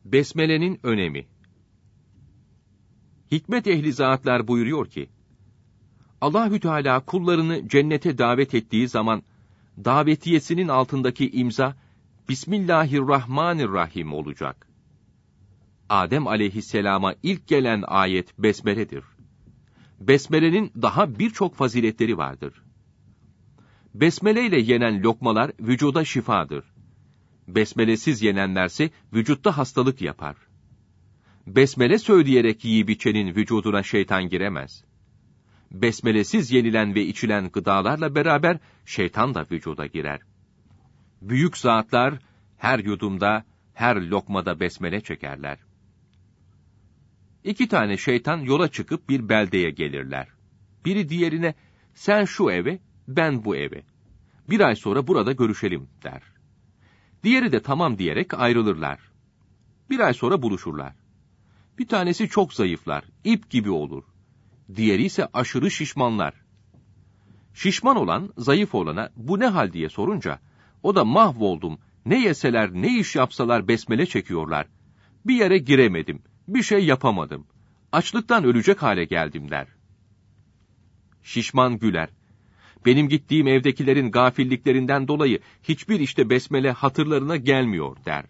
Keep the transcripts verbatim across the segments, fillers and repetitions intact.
Besmele'nin önemi. Hikmet ehli zatlar buyuruyor ki, Allahü Teala kullarını cennete davet ettiği zaman, davetiyesinin altındaki imza, Bismillahirrahmanirrahim olacak. Adem aleyhisselama ilk gelen ayet Besmele'dir. Besmele'nin daha birçok faziletleri vardır. Besmele ile yenen lokmalar vücuda şifadır. Besmelesiz yenenlerse vücutta hastalık yapar. Besmele söyleyerek yiyip içenin vücuduna şeytan giremez. Besmelesiz yenilen ve içilen gıdalarla beraber şeytan da vücuda girer. Büyük zatlar her yudumda, her lokmada besmele çekerler. İki tane şeytan yola çıkıp bir beldeye gelirler. Biri diğerine, sen şu eve, ben bu eve. Bir ay sonra burada görüşelim der. Diğeri de tamam diyerek ayrılırlar. Bir ay sonra buluşurlar. Bir tanesi çok zayıflar, ip gibi olur. Diğeri ise aşırı şişmanlar. Şişman olan, zayıf olana bu ne hal diye sorunca, o da mahvoldum, ne yeseler, ne iş yapsalar besmele çekiyorlar. Bir yere giremedim, bir şey yapamadım. Açlıktan ölecek hale geldim der. Şişman güler. Benim gittiğim evdekilerin gafilliklerinden dolayı hiçbir işte besmele hatırlarına gelmiyor der.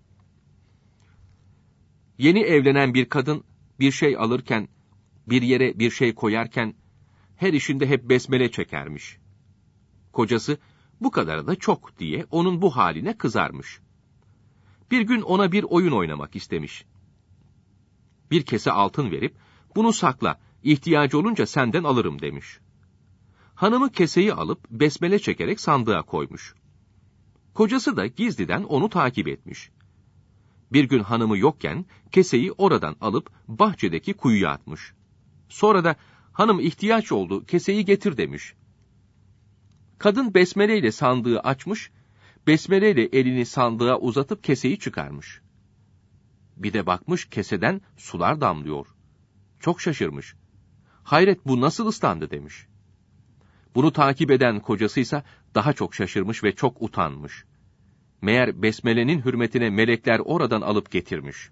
Yeni evlenen bir kadın bir şey alırken, bir yere bir şey koyarken, her işinde hep besmele çekermiş. Kocası, bu kadar da çok diye onun bu haline kızarmış. Bir gün ona bir oyun oynamak istemiş. Bir kese altın verip, bunu sakla, ihtiyacı olunca senden alırım demiş. Hanımı keseyi alıp besmele çekerek sandığa koymuş. Kocası da gizliden onu takip etmiş. Bir gün hanımı yokken keseyi oradan alıp bahçedeki kuyuya atmış. Sonra da hanım ihtiyaç oldu, keseyi getir demiş. Kadın besmeleyle sandığı açmış, besmeleyle elini sandığa uzatıp keseyi çıkarmış. Bir de bakmış keseden sular damlıyor. Çok şaşırmış. Hayret, bu nasıl ıslandı demiş. Bunu takip eden kocasıysa daha çok şaşırmış ve çok utanmış. Meğer besmelenin hürmetine melekler oradan alıp getirmiş.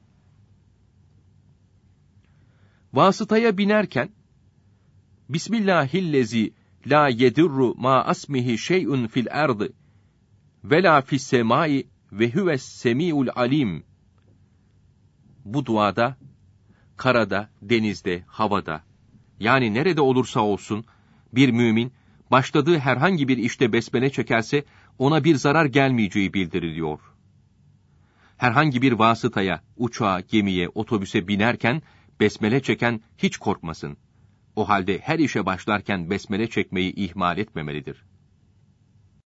Vasıtaya binerken, Bismillahillezi la yedurru ma asmihi şey'un fil ardı ve la fis semai ve huves semiul alim. Bu duada, karada, denizde, havada, yani nerede olursa olsun, bir mümin, başladığı herhangi bir işte besmele çekerse, ona bir zarar gelmeyeceği bildiriliyor. Herhangi bir vasıtaya, uçağa, gemiye, otobüse binerken, besmele çeken hiç korkmasın. O halde her işe başlarken besmele çekmeyi ihmal etmemelidir.